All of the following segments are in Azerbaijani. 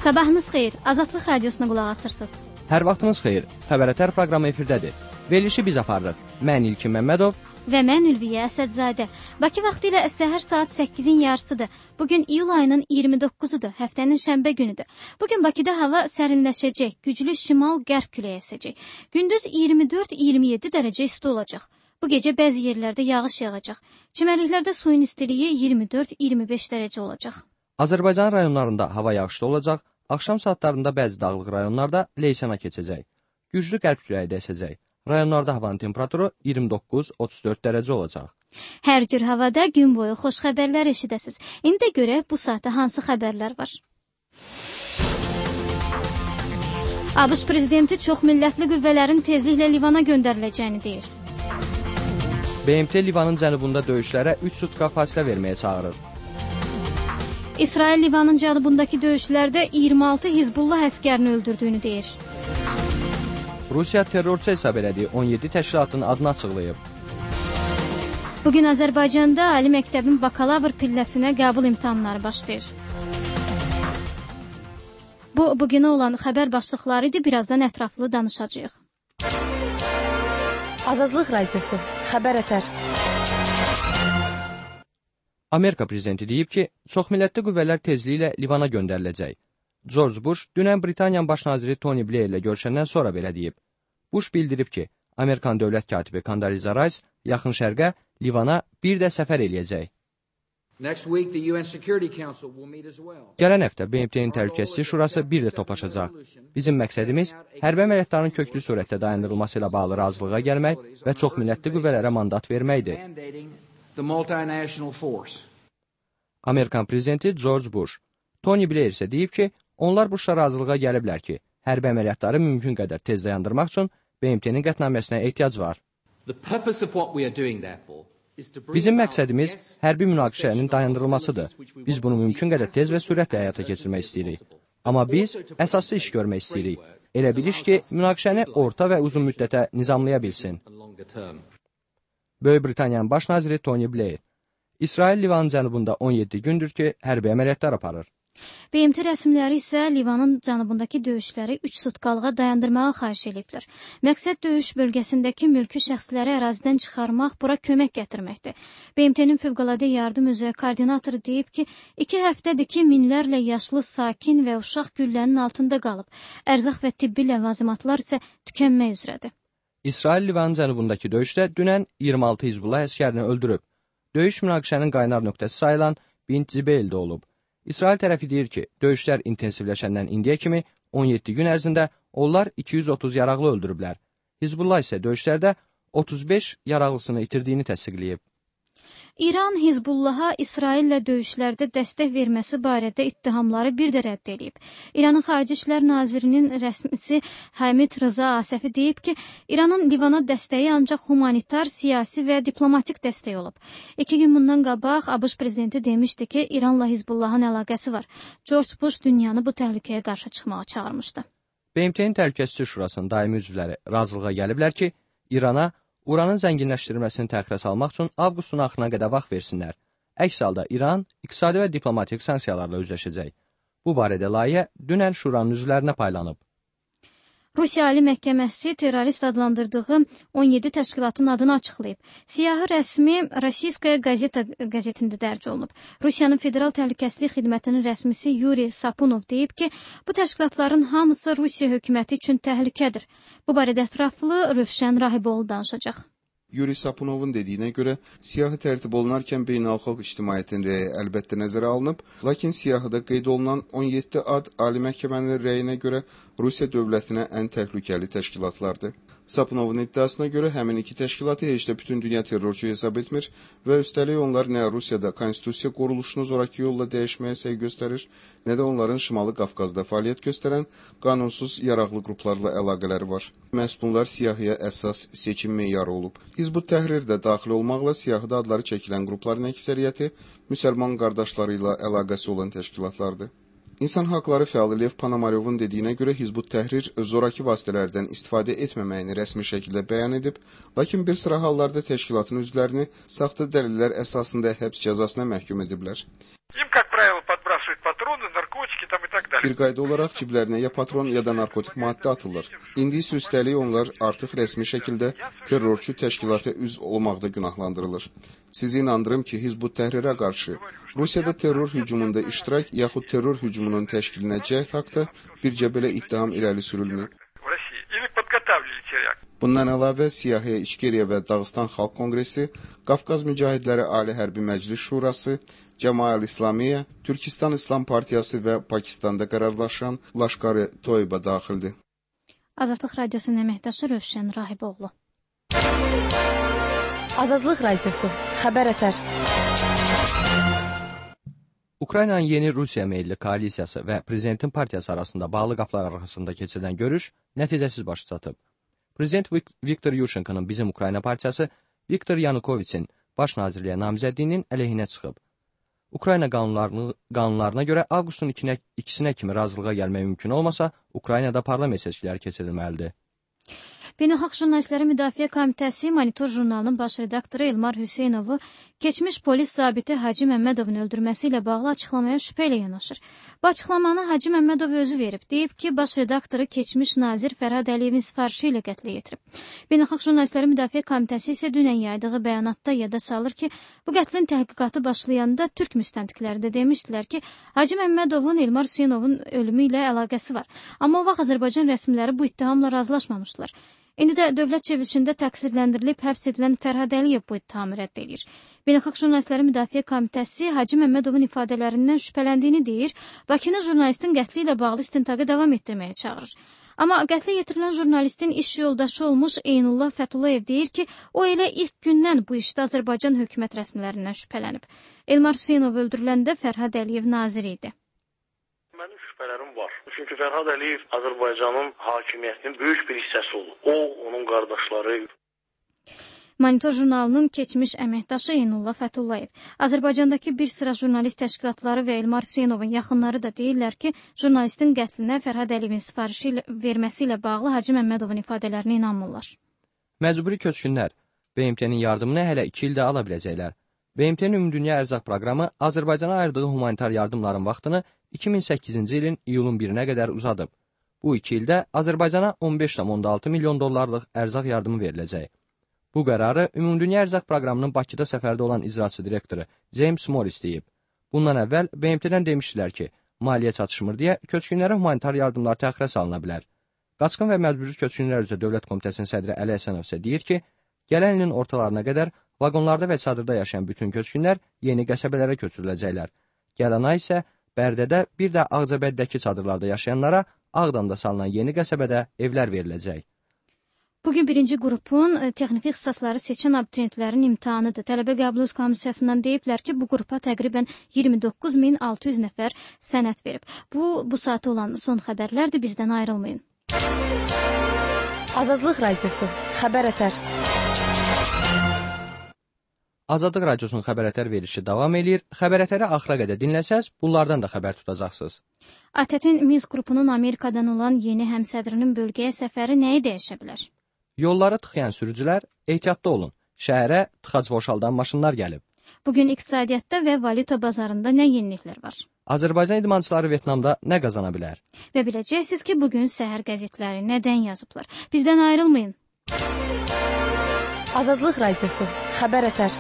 Sabahınız xeyir, Azadlıq Radiosuna qulaq asırsınız. Hər vaxtınız xeyir, Xəbərətər proqramı efirdədir. Verilişi biz aparırıq. Mən İlkin Məmmədov və mən Ülviyə Əsədzadə. Bakı vaxtı ilə səhər saat 8-in yarısıdır. Bugün iyul ayının 29-udur, həftənin şənbə günüdür. Bugün Bakıda hava sərinləşəcək, güclü şimal-qərb küləyi əsəcək. Gündüz 24-27 dərəcə isti olacaq. Bu gecə bəzi yerlərdə yağış yağacaq. Çimərliklərdə suyun istiliyi 24-25 dərəcə olacaq. Azərbaycan rayonlarında hava yağışlı olacaq. Axşam saatlarında bəzi dağlıq rayonlarda leysana keçəcək. Güclü qərb küləyi də əsəcək. Rayonlarda havanın temperaturu 29-34 dərəcə olacaq. Hər cür havada gün boyu xoş xəbərlər eşidəsiz. İndi görə bu saatda hansı xəbərlər var? ABŞ prezidenti çoxmillətli qüvvələrin tezliklə Livana göndəriləcəyini deyir. BMT Livanın cənubunda döyüşlərə 3 sutka fasilə verməyə çağırır. İsrail Livanın cənubundakı döyüşlərdə 26 Hizbullah əskərini öldürdüyünü deyir. Rusiya terrorçu hesab elədiyi 17 təşkilatın adını açıqlayıb. Bugün Azərbaycanda ali məktəbin bakalavr pilləsinə qəbul imtahanları başlayır. Bu, bugünə olan xəbər başlıqları idi. Birazdan ətraflı danışacağıq. Azadlıq Radiosu, Xəbərətər. Amerika prezidenti deyib ki, çoxmillətli qüvvələr tezliklə Livana göndəriləcək. George Bush dünən Britaniyanın baş naziri Tony Blair ilə görüşəndən sonra belə deyib. Bush bildirib ki, Amerikan dövlət katibi Condoleezza Rice yaxın şərqə, Livana bir də səfər eləyəcək. Gələn həftə BMT-nin Təhlükəsizlik Şurası bir də toplaşacaq. Bizim məqsədimiz hərbi əməliyyatların köklü surətdə dayandırılması ilə bağlı razılığa gəlmək və çoxmillətli qüvvələrə mandat verməkdir. Amerikan prezidenti George Bush. Tony Blair isə deyib ki, onlar Bushla razılığa gəliblər ki, hərbi əməliyyatları mümkün qədər tez dayandırmaq üçün BMT-nin qətnaməsinə ehtiyac var. Bizim məqsədimiz hərbi münaqişənin dayandırılmasıdır. Biz bunu mümkün qədər tez və sürətlə həyata keçirmək istəyirik. Amma biz əsaslı iş görmək istəyirik. Elə bir iş ki, münaqişəni orta və uzun müddətə nizamlaya bilsin. Böyük Britaniyanın baş naziri Tony Blair. İsrail Livanın cənubunda 17 gündür ki, hərbi əməliyyatlar aparır. BMT rəsmiləri isə Livanın cənubundakı döyüşləri 3 sutkalığa dayandırmağa xahiş ediblər. Məqsəd döyüş bölgəsindəki mülki şəxsləri ərazidən çıxarmaq, bura kömək gətirməkdir. BMT-nin fövqəladə yardım üzrə koordinatoru deyib ki, 2 həftədir ki, minlərlə yaşlı, sakin və uşaq güllənin altında qalıb. Ərzaq və tibbi ləvazimatlar isə tükənmək üzrədir. İsrail Livanın cənubundakı döyüşdə dünən 26 Hizbullah əskərini öldürüb. Döyüş münaqişənin qaynar nöqtəsi sayılan Bint Cibeldə olub. İsrail tərəfi deyir ki, döyüşlər intensivləşəndən indiyə kimi 17 gün ərzində onlar 230 yaraqlı öldürüblər. Hizbullah isə döyüşlərdə 35 yaraqlısını itirdiyini təsdiqləyib. İran Hizbullaha İsraillə döyüşlərdə dəstək verməsi barədə ittihamları bir də rədd edib. İranın Xarici İşlər Nazirinin rəsmisi Hamid Rıza Asəfi deyib ki, İranın Livana dəstəyi ancaq humanitar, siyasi və diplomatik dəstək olub. 2 gün bundan qabaq ABŞ prezidenti demişdi ki, İranla Hizbullahın əlaqəsi var. George Bush dünyanı bu təhlükəyə qarşı çıxmağa çağırmışdı. BMT-nin Təhlükəsizlik Şurasının daimi üzvləri razılığa gəliblər ki, İrana uranın zənginləşdirilməsini təxirə salmaq üçün avqustun axırına qədər vaxt versinlər. Əks halda İran iqtisadi və diplomatik sanksiyalarla üzləşəcək. Bu barədə layihə dünən Şuranın üzvlərinə paylanıb. Rusiya Ali Məhkəməsi terrorist adlandırdığı 17 təşkilatın adını açıqlayıb. Siyahı rəsmi Rossiyskaya Gazeta qəzetində dərc olunub. Rusiyanın Federal Təhlükəsizlik Xidmətinin rəsmisi Yuri Sapunov deyib ki, bu təşkilatların hamısı Rusiya hökuməti üçün təhlükədir. Bu barədə ətraflı Rövşən Rahiboğlu danışacaq. Yuri Sapunovun dediyinə görə siyahı tərtib olunarkən beynəlxalq ictimaiyyətin rəyi əlbəttə nəzərə alınıb, lakin siyahıda qeyd olunan 17 ad Ali Məhkəmənin rəyinə görə Rusiya dövlətinə ən təhlükəli təşkilatlardır. Sapunovun iddiasına görə həmin iki təşkilatı heç də bütün dünya terrorçu hesab etmir və üstəlik onlar nə Rusiyada konstitusiya quruluşunu zoraki yolla dəyişməyə səy göstərir, nə də onların Şimali Qafqazda fəaliyyət göstərən qanunsuz yaraqlı qruplarla əlaqələri var. Məhz bunlar siyahıya əsas seçim meyarı olub. Hizb-ut Təhrir də daxil olmaqla siyahıda adları çəkilən qrupların əksəriyyəti müsəlman qardaşları ilə əlaqəsi olan təşkilatlardır. İnsan haqları fəalı Lev Panomaryovun dediyinə görə Hizb-ut Təhrir zoraki vasitələrdən istifadə etməməyini rəsmi şəkildə bəyan edib, lakin bir sıra hallarda təşkilatın üzvlərini saxta dəlillər əsasında həbs cəzasına məhkum ediblər. Bir qayda olaraq ciblərinə ya patron, ya da narkotik maddə atılır. İndi isə üstəlik onlar artıq rəsmi şəkildə terrorçu təşkilata üzv olmaqda günahlandırılır. Sizi inandırım ki, Hizb ut-Təhrirə qarşı Rusiyada terror hücumunda iştirak yaxud terror hücumunun təşkilinə cəhd haqda bircə belə ittiham irəli sürülməyib. Bundan əlavə, Siyahıya İçkeriya və Dağıstan Xalq Kongresi, Qafqaz Mücahidləri Ali Hərbi Məclis Şurası, Cəmaət-İslamiyyə, Türkistan İslam Partiyası və Pakistanda qərarlaşan Laşqar-ı Toyba daxildir. Azadlıq Radiosunun əməkdaşı Rövşən Rahiboğlu. Azadlıq Radiosu, xəbər ətər. Ukraynanın yeni Rusiya meyilli koalisiyası və prezidentin partiyası arasında bağlı qapılar arasında keçirilən görüş nəticəsiz başa çatıb. Prezident Viktor Yushchenko'nun Bizim Ukrayna partiyası Viktor Yanukoviçin baş nazirliyə namizədliyinin əleyhinə çıxıb. Ukrayna qanunlarına görə avqustun 2-sinə kimi razılığa gəlmək mümkün olmasa, Ukraynada parlament seçkiləri keçirilməlidir. Beynəlxalq Jurnalistlərin Müdafiə Komitəsi Monitor jurnalının baş redaktoru Elmar Hüseynovu keçmiş polis zabiti Hacı Məmmədovun öldürməsi ilə bağlı açıqlamaya şübhə ilə yanaşır. Bu açıqlamanı Hacı Məmmədov özü verib. Deyib ki, baş redaktoru keçmiş nazir Fərhad Əliyevin sifarişi ilə qətlə yetirib. Beynəlxalq Jurnalistlərin Müdafiə Komitəsi isə dünən yaydığı bəyanatda yada salır ki, bu qətlin təhqiqatı başlayanda türk müstəntiqləri də demişdilər ki, Hacı Məmmədovun Elmar Hüseynovun ölümü ilə əlaqəsi var. Amma o vaxt Azərbaycan rəsmiləri bu ittihamla razılaşmamışdılar. İndi də dövlət çevrilişində təqsirləndirilib həbs edilən Fərhad Əliyev bu ittihamı rədd edir. Beynəlxalq Jurnalistlərin Müdafiə Komitəsi Hacı Məmmədovun ifadələrindən şübhələndiyini deyir, Bakını jurnalistin qətli ilə bağlı istintaqı davam etdirməyə çağırır. Amma qətlə yetirilən jurnalistin iş yoldaşı olmuş Eynullah Fətulayev deyir ki, o elə ilk gündən bu işdə Azərbaycan hökumət rəsmilərindən şübhələnib. Elmar Hüseynov öldürüləndə Fərhad Əliyev nazir idi. Mənim şübhələrim var. Çünki Fərhad Əliyev Azərbaycanın hakimiyyətinin böyük bir hissəsi olub. O, onun qardaşları. Monitor jurnalının keçmiş əməkdaşı Eynullah Fətulayev. Azərbaycandakı bir sıra jurnalist təşkilatları və Elmar Hüseynovun yaxınları da deyirlər ki, jurnalistin qətlinə Fərhad Əliyevin sifarişi verməsi ilə bağlı Hacı Məmmədovun ifadələrinə inanmırlar. Məcburi köçkünlər BMT-nin yardımını hələ 2 ildə ala biləcəklər. BMT-nin Ümumdünya Ərzaq proqramı Azərbaycana ayırdığı humanitar yardımların vaxtını 2008-ci ilin iyulun 1-nə qədər uzadıb. Bu 2 ildə Azərbaycana 15,6 milyon dollarlıq ərzaq yardımı veriləcək. Bu qərarı Ümumdünya Ərzaq proqramının Bakıda səfərdə olan icraçı direktoru James Morris deyib. Bundan əvvəl BMT-dən demişdilər ki, maliyyə çatışmır deyə köçkünlərə humanitar yardımlar təxirə salına bilər. Qaçqın və məcburi köçkünlər üzrə Dövlət Komitəsinin sədri Əli Həsənov isə deyir ki, gələn ilin ortalarına qədər vaqonlarda və çadırda yaşayan bütün köçkünlər yeni qəsəbələrə köçürüləcəklər. Gələn ay isə Bərdədə, bir də Ağcabəddəki çadırlarda yaşayanlara Ağdamda salınan yeni qəsəbədə evlər veriləcək. Bugün birinci qrupun texniki ixtisasları seçən abituriyentlərin imtahanıdır. Tələbə qəbul komissiyasından deyiblər ki, bu qrupa təqribən 29.600 nəfər sənəd verib. Bu saata olan son xəbərlərdir, bizdən ayrılmayın. Azadlıq Radiosu, xəbər ətər. Azadlıq Radiosunun xəbər ətər verilişi davam edir. Xəbər ətəri axıra qədər dinləsəz, bunlardan da xəbər tutacaqsınız. ATƏT-in Minsk qrupunun Amerikadan olan yeni həmsədrinin bölgəyə səfəri nəyi dəyişə bilər? Yolları tıxayan sürücülər, ehtiyatlı olun. Şəhərə tıxac boşaldan maşınlar gəlib. Bugün iqtisadiyyatda və valyuta bazarında nə yeniliklər var? Azərbaycan idmançıları Vyetnamda nə qazana bilər? Və biləcəksiniz ki, bugün səhər qəzetləri nədən yazıblar. Bizdən ayrılmayın. Azadlıq Radiosu, xəbər ətər.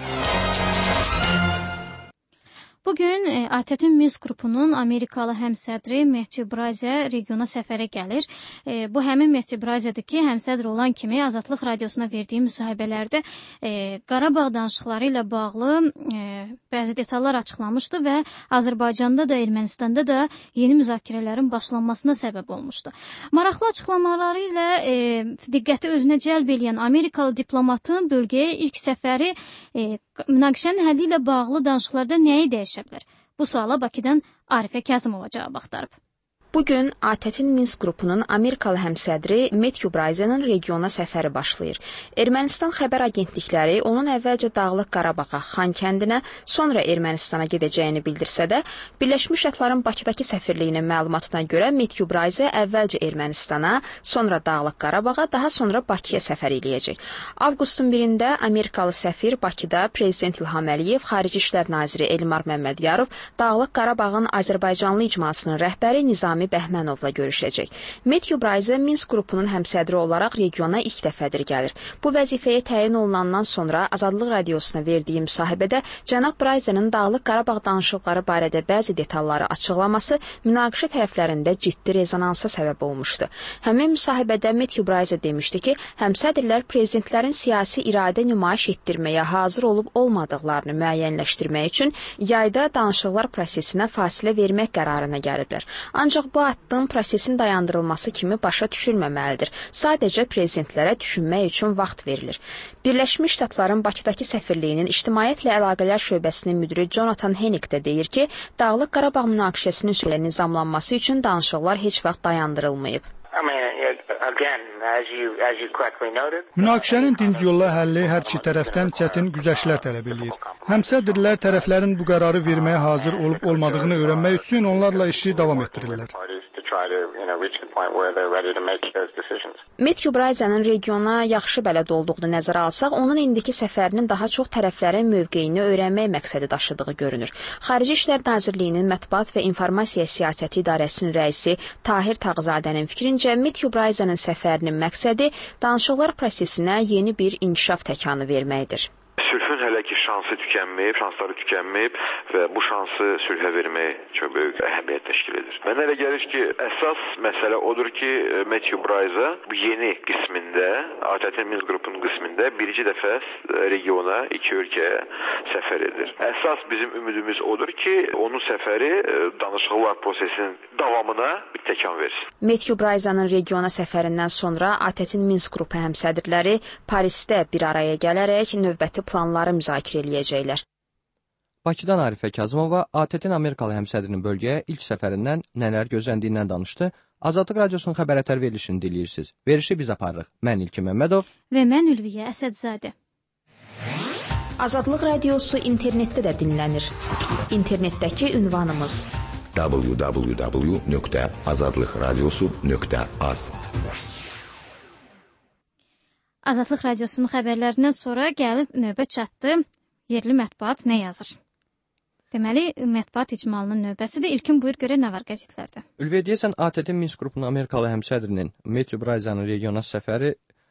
Bugün ATƏT-in Minsk qrupunun Amerikalı həmsədri Matthew Brazia regiona səfərə gəlir. Bu həmin Matthew Braziadır ki, həmsədr olan kimi Azadlıq Radiosuna verdiyi müsahibələrdə Qarabağ danışıqları ilə bağlı bəzi detallar açıqlamışdı və Azərbaycanda da, Ermənistanda da yeni müzakirələrin başlanmasına səbəb olmuşdu. Maraqlı açıqlamaları ilə diqqəti özünə cəlb edən Amerikalı diplomatın bölgəyə ilk səfəri münaqişənin həlli ilə bağlı danışıqlarda nəyi dəyişə bilər? Bu suala Bakıdan Arifə Kazımova cavab axtarıb. Bugün ATƏT-in Minsk qrupunun Amerikalı həmsədri Matthew Brazia'nın regiona səfəri başlayır. Ermənistan xəbər agentlikləri onun əvvəlcə Dağlıq Qarabağa, Xan kəndinə, sonra Ermənistana gedəcəyini bildirsə də, Birləşmiş Ştatların Bakıdakı səfirliyinin məlumatına görə Matthew Brazia əvvəlcə Ermənistana, sonra Dağlıq Qarabağa, daha sonra Bakıya səfər eləyəcək. Avqustun 1-də Amerikalı səfir Bakıda Prezident İlham Əliyev, Xarici İşlər Naziri Elmar Məmmədiyarov, Dağlıq Qarabağın Azərbaycanlı icmasının rəhbəri Nizami Rami Bəhmənovla görüşəcək. Matthew Bryce Minsk qrupunun həmsədri olaraq regiona ilk dəfədir gəlir. Bu vəzifəyə təyin olunandan sonra Azadlıq Radiosuna verdiyi müsahibədə cənab Bryce'nin Dağlıq Qarabağ danışıqları barədə bəzi detalları açıqlaması münaqişə tərəflərində ciddi rezonansa səbəb olmuşdu. Həmin müsahibədə Matthew Bryce demişdi ki, həmsədrlər prezidentlərin siyasi iradə nümayiş etdirməyə hazır olub olmadıqlarını müəyyənləşdirmək üçün yayda danışıqlar prosesinə fasilə vermək qərarına gəliblər. Ancaq bu addım prosesin dayandırılması kimi başa düşülməməlidir. Sadəcə prezidentlərə düşünmək üçün vaxt verilir. Birləşmiş Ştatların Bakıdakı səfirliyinin İctimaiyyətlə Əlaqələr şöbəsinin müdiri Jonathan Hennick də deyir ki, Dağlıq Qarabağ münaqişəsinin sürətlə nizamlanması üçün danışıqlar heç vaxt dayandırılmayıb. Münaqişənin dinc yolla həlli hər iki tərəfdən çətin güzəştlər tələb edir. Həmsədrlər tərəflərin bu qərarı verməyə hazır olub-olmadığını öyrənmək üçün onlarla işi davam etdirirlər. Matthew Bryce'nin regiona yaxşı bələd olduğunu nəzərə alsaq, onun indiki səfərinin daha çox tərəflərin mövqeyini öyrənmək məqsədi daşıdığı görünür. Xarici İşlər Nazirliyinin Mətbuat və İnformasiya Siyasəti İdarəsinin rəisi Tahir Tağzadənin fikrincə, Matthew Bryce'nin səfərinin məqsədi danışıqlar prosesinə yeni bir inkişaf təkanı verməkdir. Sülhün hələ ki şansları tükənməyib və bu şansı sülhə vermək çox böyük əhəmiyyət təşkil edir. Mənə elə gəlir ki, əsas məsələ odur ki, Matthew Bryce bu yeni qismində, ATƏT-in Minsk qrupunun qismində birinci dəfə regiona, iki ölkəyə səfər edir. Əsas bizim ümidimiz odur ki, onun səfəri danışıqlar prosesinin davamına bir təkan versin. Matthew Bryce'nin regiona səfərindən sonra ATƏT-in Minsk qrupu həmsədrləri Parisdə bir araya gələrək növbəti planları müzakirə eləyəcəklər. Bakıdan Arifə Kazımova ATƏT-in Amerikalı həmsədrinin bölgəyə ilk səfərindən nələr gözləndiyindən danışdı. Azadlıq Radiosunun xəbər verilişini dinləyirsiniz. Verişi biz aparırıq. Mən İlkin Məmmədov və mən Ülviyə Əsədzadə. Azadlıq Radiosu internetdə də dinlənir. İnternetdəki ünvanımız www.azadlıqradiosu.az. Azadlıq Radiosunun xəbərlərindən sonra gəlib növbə çatdı. Yerli mətbuat nə yazır? Deməli, mətbuat icmalının növbəsidir. İlkin buyur görə nə var qəzetlərdə? Ülviyə deyəsən, ATƏT-in Minsk qrupunun Amerikalı həmsədrinin Matthew Bryce'nin regiona səfəri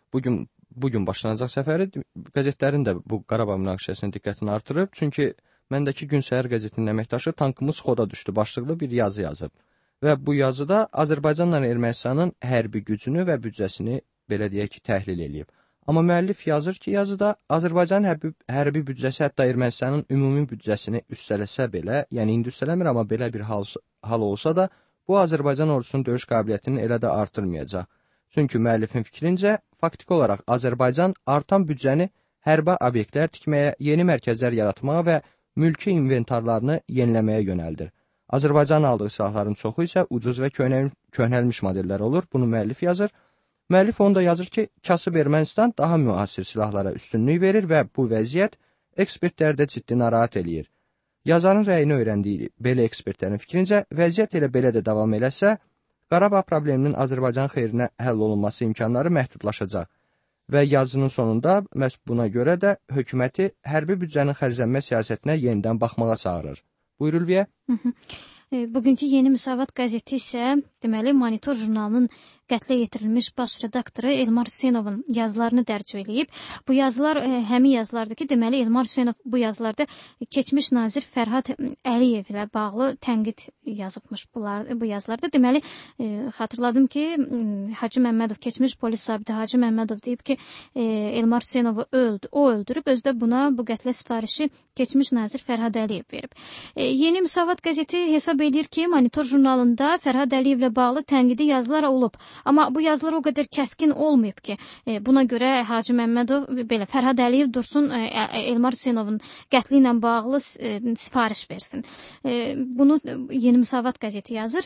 bugün başlanacaq səfəri qəzetlərin də bu Qarabağ münaqişəsinin diqqətini artırıb. Çünki məndəki Gün Səhər qəzetinin əməkdaşı tankımız xoda düşdü başlıqlı bir yazı yazıb. Və bu yazıda Azərbaycanla Ermənistanın hərbi gücünü və büdcəsini belə deyək ki, təhlil eləyib. Amma müəllif yazır ki, yazıda Azərbaycanın hərbi büdcəsi hətta Ermənistanın ümumi büdcəsini üstələsə belə, yəni indi üstələmir, amma belə bir hal olsa da, bu Azərbaycan ordusunun döyüş qabiliyyətini elə də artırmayacaq. Çünki müəllifin fikrincə, faktiki olaraq Azərbaycan artan büdcəni hərbi obyektlər tikməyə, yeni mərkəzlər yaratmağa və mülki inventarlarını yeniləməyə yönəldir. Azərbaycanın aldığı silahların çoxu isə ucuz və köhnəlmiş modellər olur, bunu müəllif yazır. Müəllif onu da yazır ki, kasıb Ermənistan daha müasir silahlara üstünlük verir və bu vəziyyət ekspertləri də ciddi narahat eləyir. Yazarın rəyini öyrəndiyi belə ekspertlərin fikrincə, vəziyyət elə belə də davam eləsə, Qarabağ probleminin Azərbaycan xeyrinə həll olunması imkanları məhdudlaşacaq və yazının sonunda məhz buna görə də hökuməti hərbi büdcənin xərclənmə siyasətinə yenidən baxmağa çağırır. Buyur Ülviyə. Bugünkü Yeni Müsavat qəzeti isə deməli Monitor jurnalının qətlə yetirilmiş baş redaktoru Elmar Hüseynovun yazılarını dərc eləyib. Bu yazılar həmin yazılardır ki, deməli Elmar Hüseynov bu yazılarda keçmiş nazir Fərhad Əliyev ilə bağlı tənqid yazıbmış bu yazılarda. Deməli xatırladım ki, Hacı Məmmədov, keçmiş polis zabiti Hacı Məmmədov deyib ki, Elmar Hüseynovu o öldürüb, özü də buna bu qətlə sifarişi keçmiş nazir Fərhad Əliyev verib. Yeni Müsavat qəzeti hesab edir ki, Monitor jurnalında Fərhad Əliyevlə bağlı tənqidi yazılar olub. Amma bu yazılar o qədər kəskin olmayıb ki, buna görə Hacı Məmmədov belə Fərhad Əliyev dursun Elmar Hüseynovun qətli ilə bağlı sifariş versin. Bunu Yeni Müsavat qəzeti yazır.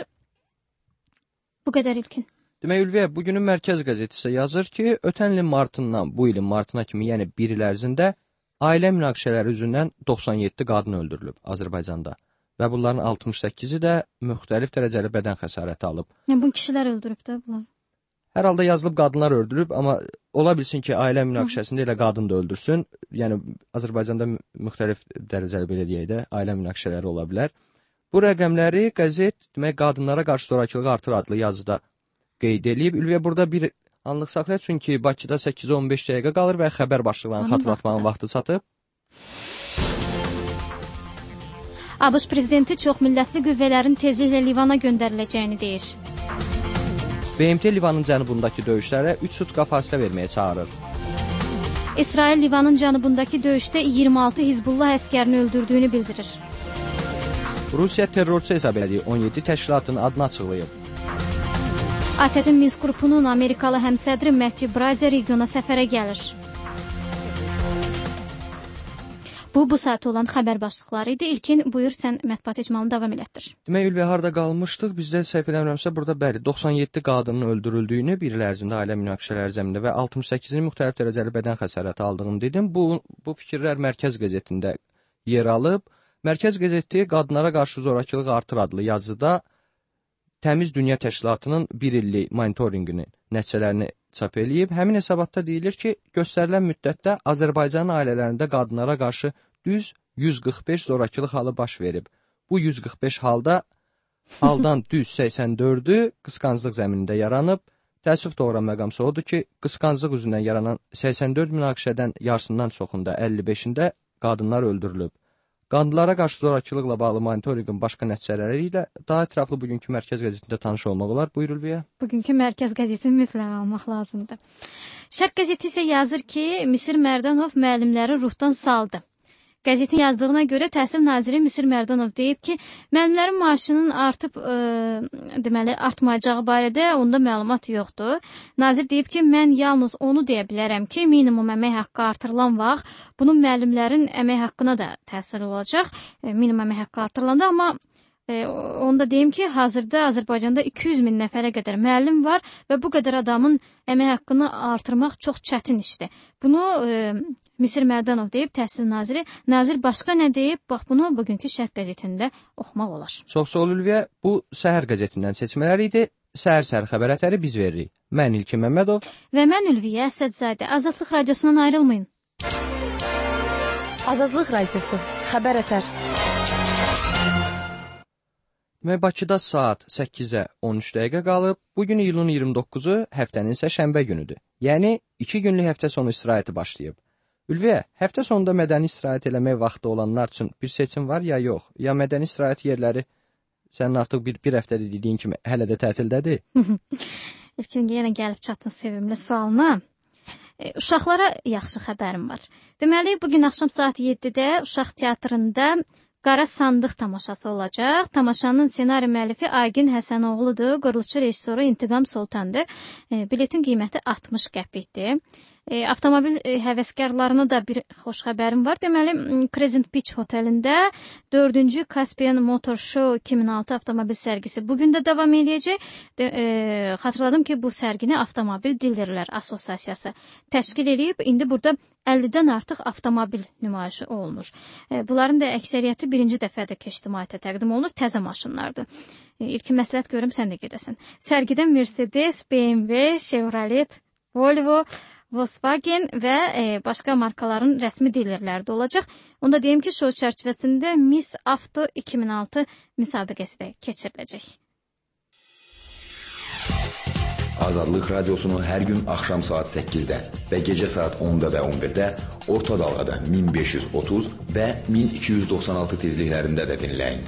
Bu qədər İlkin. Demək Ülviyə, bugünün Mərkəz qəzeti isə yazır ki, ötən ilin martından bu ilin martına kimi, yəni bir il ərzində ailə münaqişələri üzündən 97 qadın öldürülüb Azərbaycanda. Və bunların 68-i də müxtəlif dərəcəli bədən xəsarəti alıb. Bu kişilər öldürüb də bunlar. Hər halda yazılıb qadınlar öldürüb, amma ola bilsin ki, ailə münaqişəsində elə qadın da öldürsün. Yəni Azərbaycanda müxtəlif dərəcəli belə deyək də ailə münaqişələri ola bilər. Bu rəqəmləri qəzet demək qadınlara qarşı zorakılıq artır adlı yazıda qeyd edib. Ülviyə burada bir anlıq saxlayaq, çünki Bakıda 8-15 dəqiqə qalır və xəbər başlıqlarını xatırlatmanın vaxtı çatıb. ABŞ prezidenti çoxmillətli qüvvələrin tezliklə Livana göndəriləcəyini deyir. BMT Livanın cənubundakı döyüşlərə 3 sutka fasilə verməyə çağırır. İsrail Livanın cənubundakı döyüşdə 26 Hizbullah əskərini öldürdüyünü bildirir. Rusiya terrorçu hesab etdiyi 17 təşkilatın adını açıqlayıb. ATƏT-in Minsk qrupunun Amerikalı həmsədri Matthew Braiser regiona səfərə gəlir. Bu saat olan xəbər başlıqları idi. İlkin, buyur, sən mətbuat icmalını davam elətdir. Demək, Ülviyə, harda qalmışdıq? Bizdə səhv eləmirəmsə, burada bəli, 97 qadının öldürüldüyünü, bir il ərzində ailə münaqişələri zəminində və 68-in müxtəlif dərəcəli bədən xəsarəti aldığını dedim. Bu fikirlər Mərkəz qəzetində yer alıb. Mərkəz qəzeti qadınlara qarşı zorakılıq artır adlı yazıda Təmiz Dünya Təşkilatının bir illik monitorinqinin nəticələrini çap eləyib. Həmin hesabatda deyilir ki, göstərilən müddətdə Azərbaycanın ailələrində qadınlara qarşı düz 145 zorakılıq halı baş verib. Bu 145 haldan düz 84-ü qısqanclıq zəminində yaranıb. Təəssüf doğuran məqamsa odur ki, qısqanclıq üzündən yaranan 84 münaqişədən yarısından çoxunda 55-ində qadınlar öldürülüb. Qadınlara qarşı zorakılıqla bağlı monitorinqin başqa nəticələri ilə daha ətraflı bugünkü Mərkəz qəzetində tanış olmaq olar. Buyur, Ülviyə. Bugünkü Mərkəz qəzetini mütləq almaq lazımdır. Şərq qəzeti isə yazır ki, Misir Mərdanov müəllimləri ruhdan saldı. Qəzetin yazdığına görə Təhsil naziri Misir Mərdanov deyib ki, müəllimlərin maaşının artmayacağı barədə onda məlumat yoxdur. Nazir deyib ki, mən yalnız onu deyə bilərəm ki, minimum əmək haqqı artırılan vaxt bunun müəllimlərin əmək haqqına da təsir olacaq. Minimum əmək haqqı artırılanda, amma onu da deyim ki, hazırda Azərbaycanda 200 min nəfərə qədər müəllim var və bu qədər adamın əmək haqqını artırmaq çox çətin işdir. Bunu Misir Mərdanov deyib, Təhsil naziri. Nazir başqa nə deyib? Bax, bunu bugünkü Şərq qəzetində oxumaq olar. Çox sağ ol, Ülviyə. Bu Səhər qəzetindən seçmələr idi. Səhər xəbər ətəri biz veririk. Mən İlkin Məmmədov. Və mən Ülviyə Əsədzadə. Azadlıq radiosundan ayrılmayın. Azadlıq radiosu. Xəbər ətər. Demək, Bakıda saat 8-ə 13 dəqiqə qalıb. Bugün iyulun 29-u, həftənin isə şənbə günüdür. Yəni, 2 günlük həftə sonu istirahəti başlayıb. Ülviyə, həftə sonunda mədəni istirahət eləmək vaxtı olanlar üçün bir seçim var ya yox? Ya mədəni istirahət yerləri sənin artıq bir həftədə dediyin kimi hələ də tətildədir? İlkin, yenə gəlib çatın sevimli sualına. Uşaqlara yaxşı xəbərim var. Deməli, bugün axşam saat 7-də Uşaq teatrında Qara Sandıq tamaşası olacaq. Tamaşanın ssenari müəllifi Aygün Həsənoğludur, quruluşçu rejissoru İntiqam Sultandır. Biletin qiyməti 60 qəpikdir. Avtomobil həvəskarlarına da bir xoş xəbərim var. Deməli, Crescent Beach otelində 4-cü Caspian Motor Show 2006 avtomobil sərgisi bugün də davam edəcək. Xatırladım ki, bu sərgini Avtomobil Dillerlər Assosiasiyası təşkil edib. İndi burada 50-dən artıq avtomobil nümayişi olunur. Bunların da əksəriyyəti birinci dəfədə ictimaiyyətə təqdim olunur, təzə maşınlardır. İlkin məsləhət görüm, sən də gedəsən. Sərgidə Mercedes, BMW, Chevrolet, Volvo, Volkswagen və başqa markaların rəsmi dilerləri də olacaq. Onda deyim ki, şou çərçivəsində Miss Avto 2006 müsabiqəsi də keçiriləcək. Azadlıq radiosunu hər gün axşam saat 8-də və gecə saat 10-da və 11-də orta dalğada 1530 və 1296 tezliklərində də dinləyin.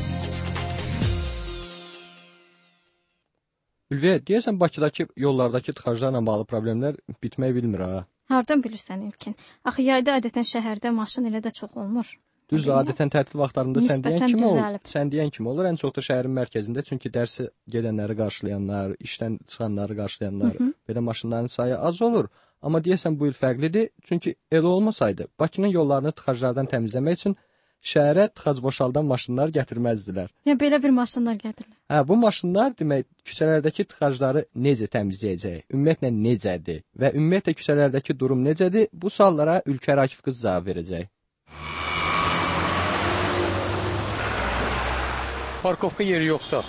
Ülviyə, deyəsən Bakıdakı yollardakı tıxaclarla bağlı problemlər bitmək bilmir, ha? Hardan bilirsən İlkin? Axı yayda adətən şəhərdə maşın elə də çox olmur. Düzdür, adətən tətil vaxtlarında sən deyən kimi olur. Ən çox da şəhərin mərkəzində, çünki dərsi gedənləri qarşılayanlar, işdən çıxanları qarşılayanlar, belə maşınların sayı az olur. Amma deyəsən bu il fərqlidir, çünki elə olmasaydı, Bakının yollarını tıxaclardan təmizləmək üçün şəhərə tıxac boşaldan maşınlar gətirməzdilər. Yəni belə bir maşınlar gətirirlər. Hə, bu maşınlar demək küçələrdəki tıxacları necə təmizləyəcək, ümumiyyətlə necədir və ümumiyyətlə küçələrdəki durum necədir? Bu suallara Ülkər Akif qız cavab verəcək. Parkovka yeri yoxdur axı.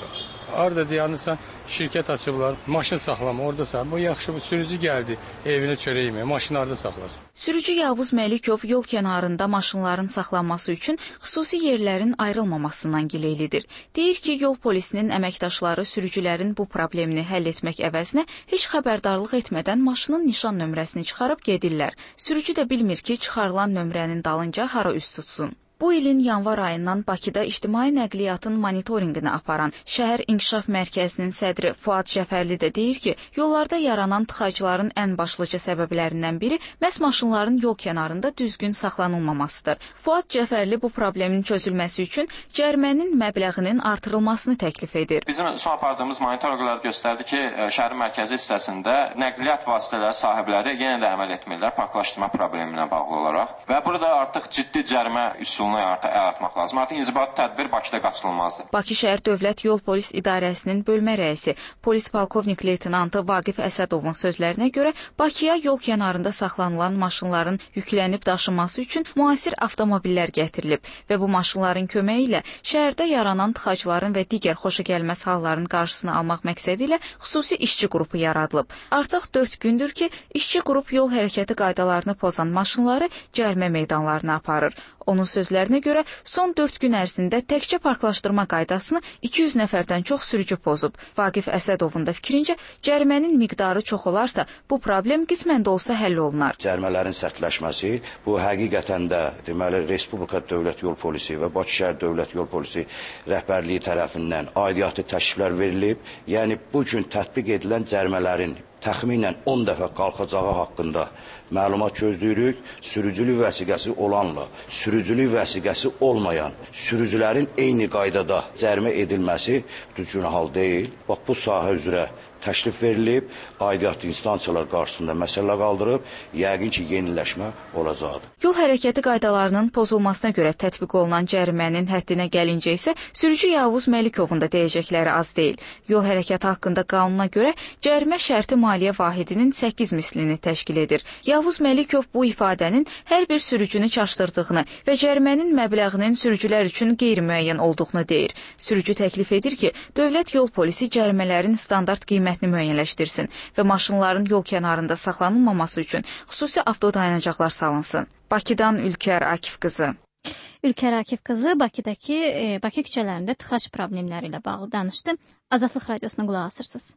Harda dayanırsan, şirkət açıblar, maşın saxlama, oradasan. Bu yaxşı, bu sürücü gəldi, evinə çörək yeməyə, maşını harda saxlasın? Sürücü Yavuz Məlikov yol kənarında maşınların saxlanması üçün xüsusi yerlərin ayrılmamasından gileylidir. Deyir ki, yol polisinin əməkdaşları sürücülərin bu problemini həll etmək əvəzinə heç xəbərdarlıq etmədən maşının nişan nömrəsini çıxarıb gedirlər. Sürücü də bilmir ki, çıxarılan nömrənin dalınca hara üst tutsun. Bu ilin yanvar ayından Bakıda ictimai nəqliyyatın monitorinqini aparan Şəhər İnkişaf Mərkəzinin sədri Fuad Cəfərli də deyir ki, yollarda yaranan tıxacların ən başlıca səbəblərindən biri məhz maşınların yol kənarında düzgün saxlanılmamasıdır. Fuad Cəfərli bu problemin çözülməsi üçün cərimənin məbləğinin artırılmasını təklif edir. Bizim son apardığımız monitorinqlər göstərdi ki, şəhərin mərkəzi hissəsində nəqliyyat vasitələri sahibləri yenə də əməl etmirlər parklaşdırma probleminə bağlı olaraq və burada artıq ciddi cərimə üsulunu yaratmaq lazım. Artıq inzibati tədbir Bakıda qaçılmazdır. Bakı şəhər Dövlət Yol Polis İdarəsinin bölmə rəisi polis polkovnik leytenantı Vaqif Əsədovun sözlərinə görə Bakıya yol kənarında saxlanılan maşınların yüklənib daşınması üçün müasir avtomobillər gətirilib və bu maşınların köməyi ilə şəhərdə yaranan tıxacların və digər xoşagəlməz halların qarşısını almaq məqsədi ilə xüsusi işçi qrupu yaradılıb. Artıq 4 gündür ki, işçi qrup yol hərəkəti qaydalarını pozan maşınları cərimə meydanlarına aparır. Onun sözlərinə görə son 4 gün ərzində təkcə parklaşdırma qaydasını 200 nəfərdən çox sürücü pozub. Vaqif Əsədovun da fikrincə, cərimənin miqdarı çox olarsa, bu problem qismən də olsa həll olunar. Cərimələrin sərtləşməsi, bu həqiqətən də deməli Respublika Dövlət Yol Polisi və Bakı şəhər Dövlət Yol Polisi rəhbərliyi tərəfindən aidiyyatı təkliflər verilib. Yəni bu gün tətbiq edilən cərimələrin təxminən 10 dəfə qalxacağı haqqında məlumat gözləyirik. Sürücülük vəsiqəsi olanla sürücülük vəsiqəsi olmayan sürücülərin eyni qaydada cərimə edilməsi düzgün hal deyil. Bax, bu sahə üzrə təklif verilib, aidiyyatlı instansiyalar qarşısında məsələ qaldırıb, yəqin ki, yeniləşmə olacaqdır. Yol hərəkəti qaydalarının pozulmasına görə tətbiq olunan cərimənin həddinə gəlincə isə sürücü Yavuz Məlikovun da deyəcəkləri az deyil. Yol hərəkəti haqqında qanuna görə cərimə şərti maliyyə vahidinin 8 mislini təşkil edir. Yavuz Məlikov bu ifadənin hər bir sürücünü çaşdırdığını və cərimənin məbləğinin sürücülər üçün qeyri-müəyyən olduğunu deyir. Sürücü təklif edir ki, Dövlət Yol Polisi cərimələrin standart qiymətini müəyyənləşdirsin və maşınların yol kənarında saxlanılmaması üçün xüsusi avtodayanacaqlar salınsın. Bakıdan Ülkər Akif qızı. Ülkər Akif qızı Bakıdakı Bakı küçələrində tıxac problemləri ilə bağlı danışdı. Azadlıq radiosuna qulaq asırsınız.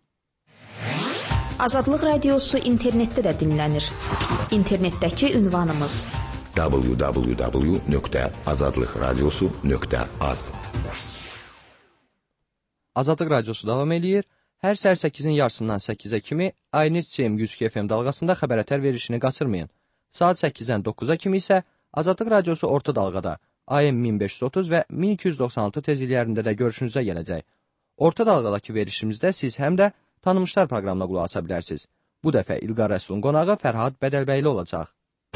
Azadlıq radiosu internetdə də dinlənir. İnternetdəki ünvanımız www.azadlıqradiosu.az. Azadlıq radiosu davam eləyir. Hər səhər 8-in yarısından 8-ə kimi Aynit CM 102 FM dalğasında xəbərətər verilişini qaçırmayın. Saat 8-dən 9-a kimi isə Azadlıq radiosu orta dalğada AM 1530 və 1296 tezliklərində də görüşünüzə gələcək. Orta dalğadakı verilişimizdə siz həm də tanınmışlar proqramına qulaq asa bilərsiniz. Bu dəfə İlqar Rəsulun qonağı Fərhad Bədəlbəyli olacaq.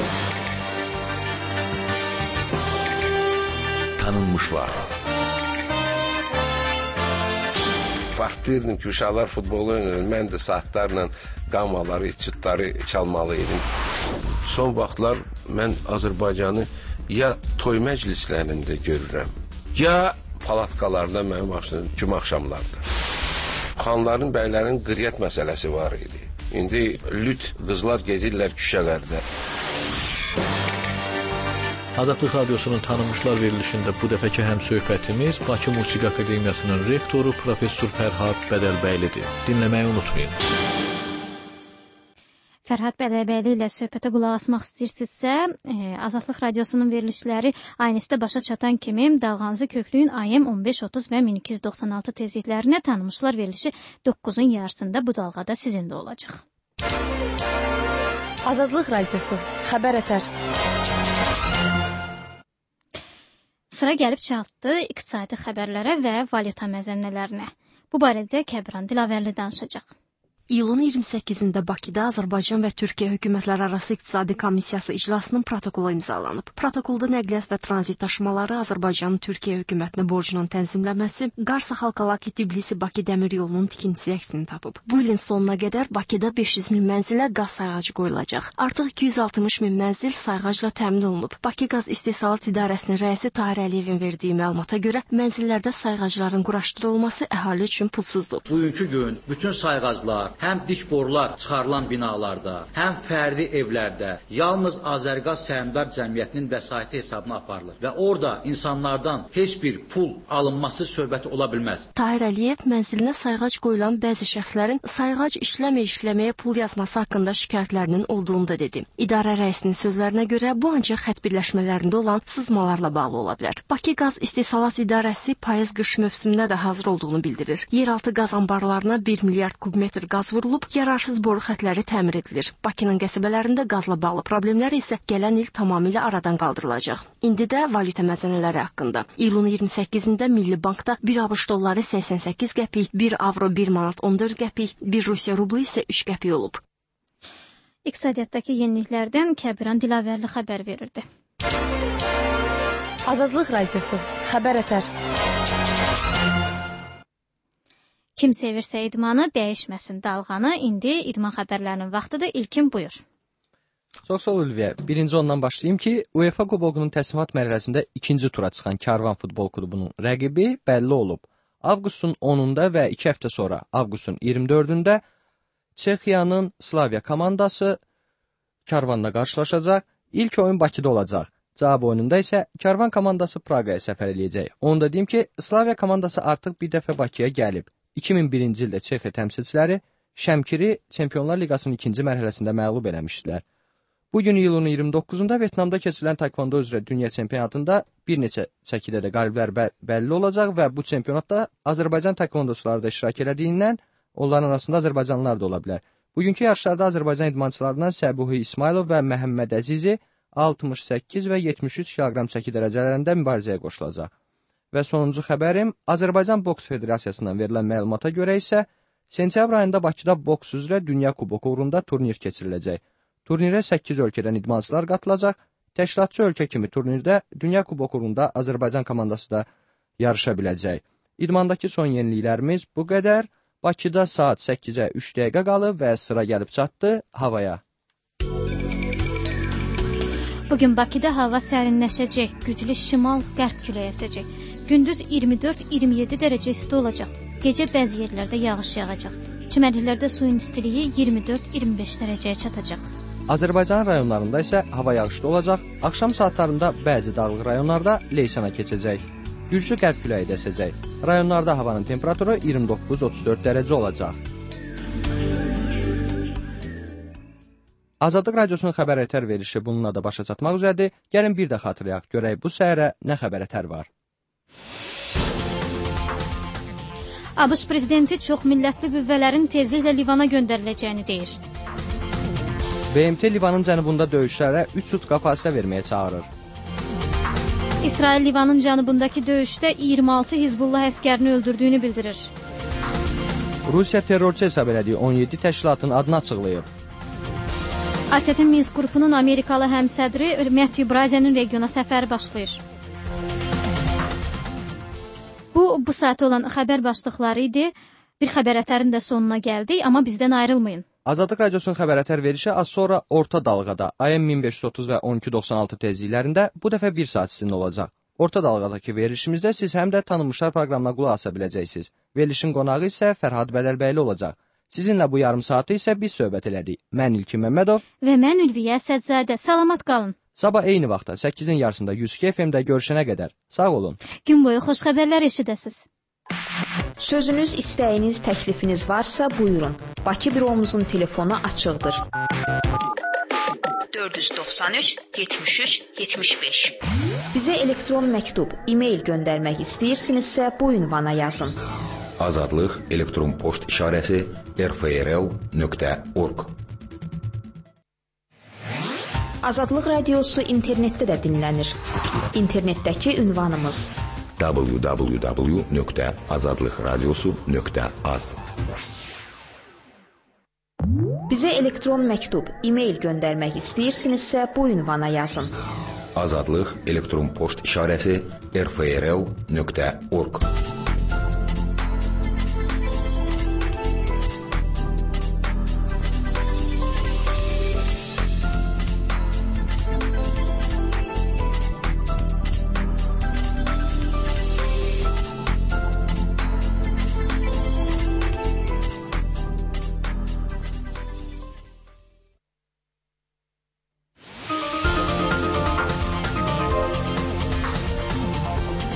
Tanınmışlar. Vaxtlayırdım ki, uşaqlar futbolu oynayır. Mən də saatlarla qamaları, içutları çalmalı idim. Son vaxtlar mən Azərbaycanı ya toy məclislərində görürəm, ya palatkalarda mənim başım cümə axşamlarda. Xanların, bəylərin qriyyət məsələsi var idi. İndi lüt qızlar gezirlər küçələrdə. Azadlıq radiosunun tanınmışlar verilişində bu dəfəki həmsöhbətimiz Bakı Musiqi Akademiyasının rektoru Professor Fərhad Bədəlbəylidir. Dinləməyi unutmayın. Fərhad Bədəlbəyli ilə söhbətə qulaq asmaq istəyirsinizsə, Azadlıq radiosunun verilişləri aynəsdə başa çatan kimi dalğanızı köklüyün AM 1530 və 1296 tezliklərinə tanınmışlar verilişi 9-un yarısında bu dalğada sizin də olacaq. Azadlıq radiosu, xəbər ətər. Sıra gəlib çatdı iqtisadi xəbərlərə və valyuta məzənnələrinə. Bu barədə Kəbran Dilavərli danışacaq. İyulun 28-də Bakıda Azərbaycan və Türkiyə hökumətlərarası iqtisadi komissiyası iclasının protokolu imzalanıb. Protokolda nəqliyyat və tranzit daşımaları Azərbaycanın Türkiyə hökumətinə borcunun tənzimlənməsi, Qarsa-Xalqalaki-Tbilisi-Bakı dəmir yolunun tikintisi əksini tapıb. Bu ilin sonuna qədər Bakıda 500 min mənzilə qaz sayğacı qoyulacaq. Artıq 260 min mənzil sayğacla təmin olunub. Bakı Qaz İstehsalat İdarəsinin rəisi Tahir Əliyevin verdiyi məlumata görə mənzillərdə sayğacların quraşdırılması əhali üçün pulsuzdur. Bugünkü gün bütün sayğaclar həm dik borular çıxarılan binalarda, həm fərdi evlərdə yalnız Azərqaz Səhmdar Cəmiyyətinin vəsaiti hesabına aparılır və orada insanlardan heç bir pul alınması söhbəti ola bilməz. Tahir Əliyev mənzilinə sayğac qoyulan bəzi şəxslərin sayğac işləməyə pul yazması haqqında şikayətlərinin olduğunu da dedi. İdarə rəisinin sözlərinə görə bu ancaq xətt birləşmələrində olan sızmalarla bağlı ola bilər. Bakı Qaz İstehsalat İdarəsi payız-qış mövsümünə də hazır olduğunu bildirir. Yeraltı qaz anbarlarına 1 milyard kubmetr qaz vurulub, yararsız boru xətləri təmir edilir. Bakının qəsəbələrində qazla bağlı problemlər isə gələn il tamamilə aradan qaldırılacaq. İndi də valyuta məzənələri haqqında. İyulun 28-də Milli Bankda 1 ABŞ dolları 88 qəpik, 1 avro 1 manat 14 qəpik, 1 Rusiya rublu isə 3 qəpik olub. İqtisadiyyatdakı yeniliklərdən Kəbiran Dilavərli xəbər verirdi. Azadlıq Radiosu, xəbər ətər. Kim sevirsə idmanı, dəyişməsin dalğanı. İndi idman xəbərlərinin vaxtıdır. İlkin buyur. Çox sağ ol Ülviyə. Birinci ondan başlayayım ki, UEFA Kubokunun təslimat mərhələsində ikinci tura çıxan Karvan Futbol Klubunun rəqibi bəlli olub. Avqustun 10-unda və 2 həftə sonra avqustun 24-də Çexiyanın Slavia komandası Karvanla qarşılaşacaq. İlk oyun Bakıda olacaq. Cavab oyununda isə Karvan komandası Praqaya səfər eləyəcək. Onu da deyim ki, Slavia komandası artıq bir dəfə Bakıya gəlib. 2001-ci ildə Çexiya təmsilçiləri Şəmkiri Çempionlar Liqasının ikinci mərhələsində məğlub eləmişdilər. Bugün iyulun 29-unda Vyetnamda keçirilən taekvondo üzrə dünya çempionatında bir neçə çəkidə də qaliblər bəlli olacaq və bu çempionatda Azərbaycan taekvondoçuları da iştirak elədiyindən onların arasında Azərbaycanlılar da ola bilər. Bugünkü yarışlarda Azərbaycan idmançılarından Səbuhi İsmailov və Məhəmməd Əzizi 68 və 73 kq çəki dərəcələrində mübarizəyə qoşulacaq. Və sonuncu xəbərim, Azərbaycan Boks Federasiyasından verilən məlumata görə isə sentyabr ayında Bakıda boks üzrə Dünya Kuboku uğrunda turnir keçiriləcək. Turnirə 8 ölkədən idmançılar qatılacaq. Təşkilatçı ölkə kimi turnirdə Dünya Kuboku uğrunda Azərbaycan komandası da yarışa biləcək. İdmandakı son yeniliklərimiz bu qədər. Bakıda saat 8-ə 3 dəqiqə qalıb və sıra gəlib çatdı havaya. Bugün Bakıda hava sərinləşəcək, güclü şimal-qərb küləyi əsəcək. Gündüz 24-27 dərəcə isti olacaq. Gecə bəzi yerlərdə yağış yağacaq. Çimərliklərdə suyun istiliyi 24-25 dərəcəyə çatacaq. Azərbaycan rayonlarında isə hava yağışlı olacaq. Axşam saatlarında bəzi dağlıq rayonlarda leysana keçəcək. Güclü qərb küləyi də əsəcək. Rayonlarda havanın temperaturu 29-34 dərəcə olacaq. Azadlıq Radiosunun xəbər ətər verilişi bununla da başa çatmaq üzrədir. Gəlin bir də xatırlayaq, görək bu səhərə nə xəbər ətər var. ABŞ prezidenti çox millətli qüvvələrin tezliklə Livana göndəriləcəyini deyir. BMT Livanın cənubunda döyüşlərə 3 sutka fasilə verməyə çağırır. İsrail Livanın cənubundakı döyüşdə 26 Hizbullah əskərini öldürdüyünü bildirir. Rusiya terrorçu hesab elədiyi 17 təşkilatın adını açıqlayıb. ATƏT-in Minsk qrupunun Amerikalı həmsədri Matthew Brazenin regiona səfəri başlayır. Bu saat olan xəbər başlıqları idi. Bir xəbər ətərin də sonuna gəldik, amma bizdən ayrılmayın. Azadlıq Radiosunun xəbər ətər verişi az sonra orta dalğada AM 1530 və 1296 tezliklərində bu dəfə 1 saat sizinlə olacaq. Orta dalğadakı verilişimizdə siz həm də tanınmışlar proqramına qulaq asa biləcəksiniz. Verilişin qonağı isə Fərhad Bədəlbəyli olacaq. Sizinlə bu yarım saatı isə biz söhbət elədik. Mən İlkin Məmmədov və mən Ülviyə Əsədzadə. Salamat qalın. Sabah eyni vaxtda 8-in yarısında 102 FM-də görüşənə qədər sağ olun. Gün boyu xoş xəbərlər eşidəsiniz. Sözünüz, istəyiniz, təklifiniz varsa buyurun. Bakı büromuzun telefonu açıqdır. 493 73 75. Bizə elektron məktub, e-mail göndərmək istəyirsinizsə bu ünvana yazın. Azadlıq elektron poçt işarəsi rfrl.org. Azadlıq Radiosu internetdə də dinlənir. İnternetdəki ünvanımız www.azadlıqradiosu.az Bizə elektron məktub, e-mail göndərmək istəyirsinizsə bu ünvana yazın. Azadlıq elektron poçt işarəsi rfrl.org